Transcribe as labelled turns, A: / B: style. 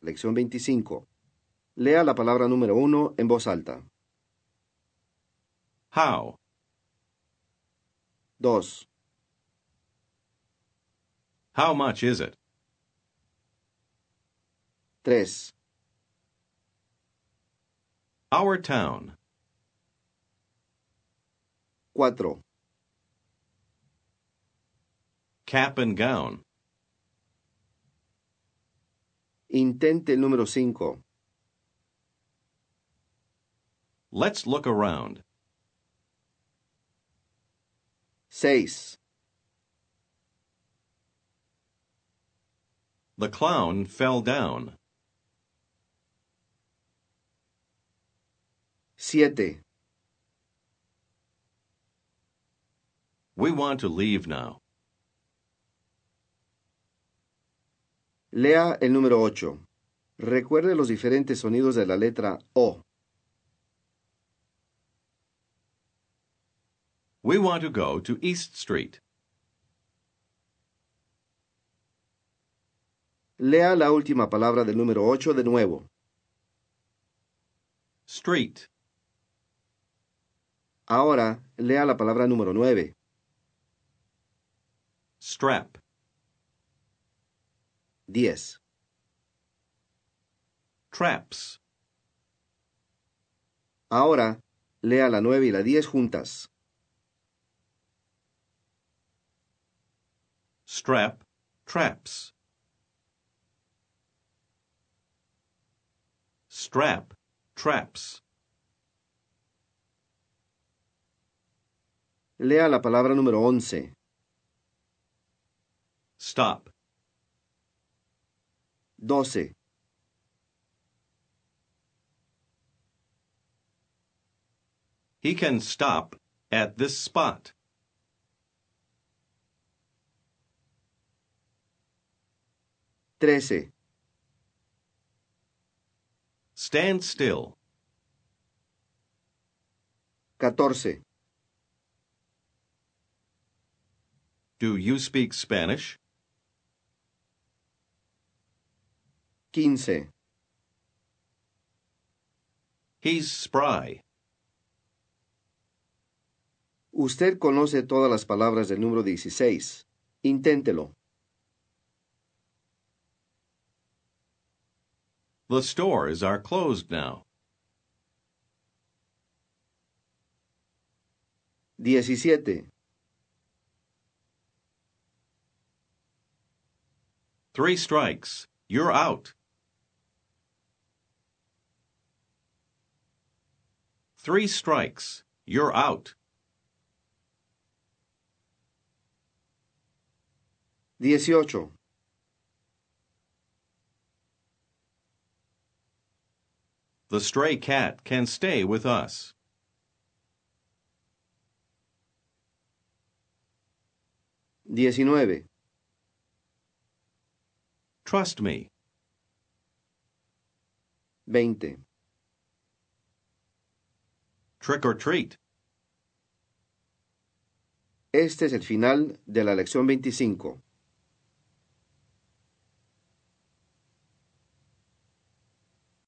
A: lección 25. Lea la palabra número 1 en voz alta.
B: How?
A: 2,
B: How much is it?
A: 3,
B: Our town.
A: 4,
B: Cap and gown.
A: intente el número 5.
B: Let's look around.
A: 6,
B: The clown fell down.
A: 7,
B: We want to leave now.
A: lea el número 8. Recuerde los diferentes sonidos de la letra O.
B: We want to go to East Street.
A: Lea la última palabra del número 8 de nuevo.
B: Street.
A: Ahora, lea la palabra número 9.
B: Strap.
A: 10.
B: Traps.
A: Ahora, lea la 9 y la 10 juntas.
B: Strap. Traps. Strap. Traps.
A: Lea la palabra número 11.
B: Stop.
A: 12.
B: He can stop at this spot.
A: 13.
B: Stand still.
A: 14.
B: Do you speak Spanish?
A: 15.
B: He's spry.
A: Usted conoce todas las palabras del número 16. Inténtelo.
B: The stores are closed now.
A: 17.
B: 3 strikes. You're out. 3 strikes. You're out.
A: 18.
B: The stray cat can stay with us.
A: 19.
B: Trust me.
A: 20.
B: Trick or treat.
A: Este es el final de la lección 25.